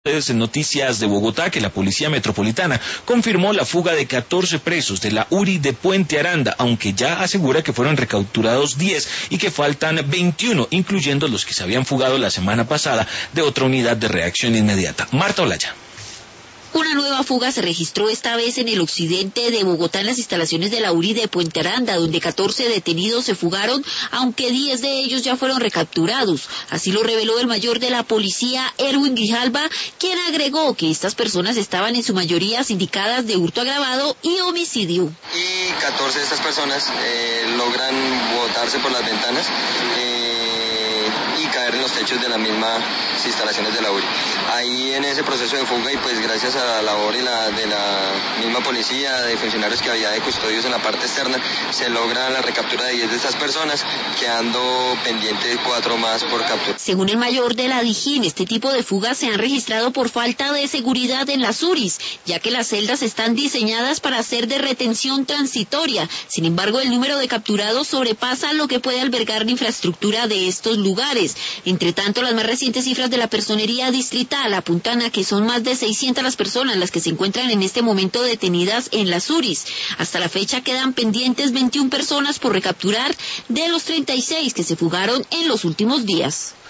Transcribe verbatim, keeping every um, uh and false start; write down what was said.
En Noticias de Bogotá, que la Policía Metropolitana confirmó la fuga de catorce presos de la U R I de Puente Aranda, aunque ya asegura que fueron recapturados diez y que faltan veintiuno, incluyendo los que se habían fugado la semana pasada de otra unidad de reacción inmediata. Marta Olaya. Una nueva fuga se registró esta vez en el occidente de Bogotá, en las instalaciones de la U R I de Puente Aranda, donde catorce detenidos se fugaron, aunque diez de ellos ya fueron recapturados. Así lo reveló el mayor de la policía, Erwin Grijalva, quien agregó que estas personas estaban en su mayoría sindicadas de hurto agravado y homicidio. Y catorce de estas personas eh, logran botarse por las ventanas eh, y caer en los techos de las mismas instalaciones de la U R I. Ahí en ese proceso de fuga, y pues gracias a la labor y la, de la misma policía, de funcionarios que había de custodios en la parte externa, se logra la recaptura de diez de estas personas, quedando pendiente de cuatro más por captura. Según el mayor de la Dijín, este tipo de fugas se han registrado por falta de seguridad en las U R Is, ya que las celdas están diseñadas para ser de retención transitoria. Sin embargo, el número de capturados sobrepasa lo que puede albergar la infraestructura de estos lugares. Entre tanto, las más recientes cifras de la Personería Distrital apuntan a que son más de seiscientas las personas las que se encuentran en este momento detenidas en las U R Is. Hasta la fecha quedan pendientes veintiuna personas por recapturar de los treinta y seis que se fugaron en los últimos días.